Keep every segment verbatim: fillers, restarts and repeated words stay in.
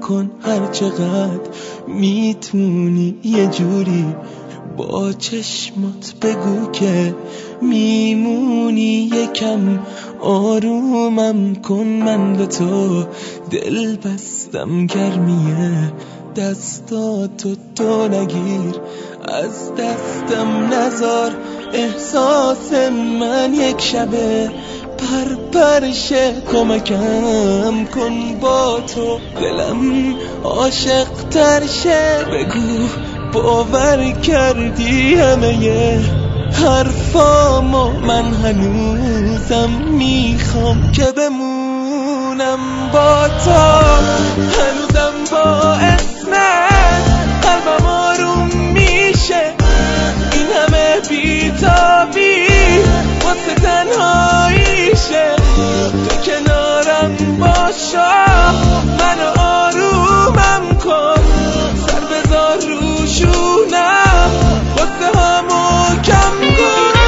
کن هر چقدر میتونی، یه جوری با چشمات بگو که میمونی. یکم آرومم کن، من به تو دل بستم، گرمیه دستاتو تو نگیر، از دستم نزار. احساس من یک شبه پر پرشه، کمکم کن با تو دلم عاشق ترشه. بگو باور کردی همه حرفامو، من هنوزم میخوام که بمونم با تو. هنوزم با اسمت قلبم آروم میشه، این همه بیتابی واسه تنهاییشه. تو کنارم باشا، منو آرومم کن، سر بذار رو شونم، واسه همو کم کن.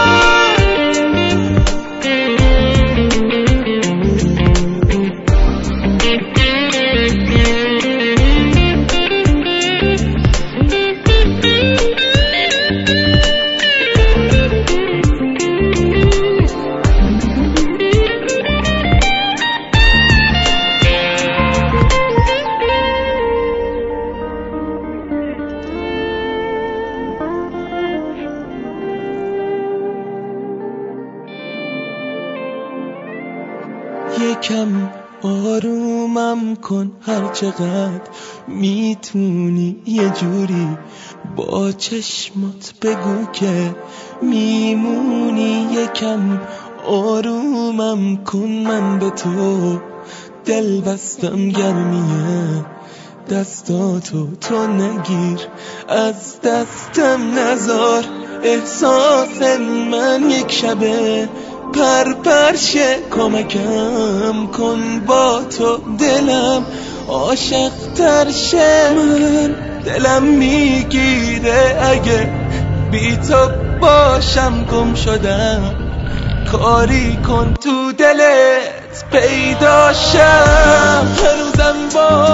یکم آرومم کن هر چقدر میتونی، یه جوری با چشمات بگو که میمونی. یکم آرومم کن، من به تو دل بستم، گرمیه دستاتو تو نگیر، از دستم نزار. احساس من یک شبه پر پرشه، کمکم کن با تو دلم عاشق ترشه. من دلم میگیره اگه بی تو باشم، گم شدم کاری کن تو دلت پیدا شم. هنوزم با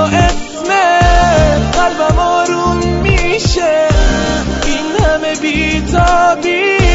اسمت قلبم آروم میشه، این همه بیتابی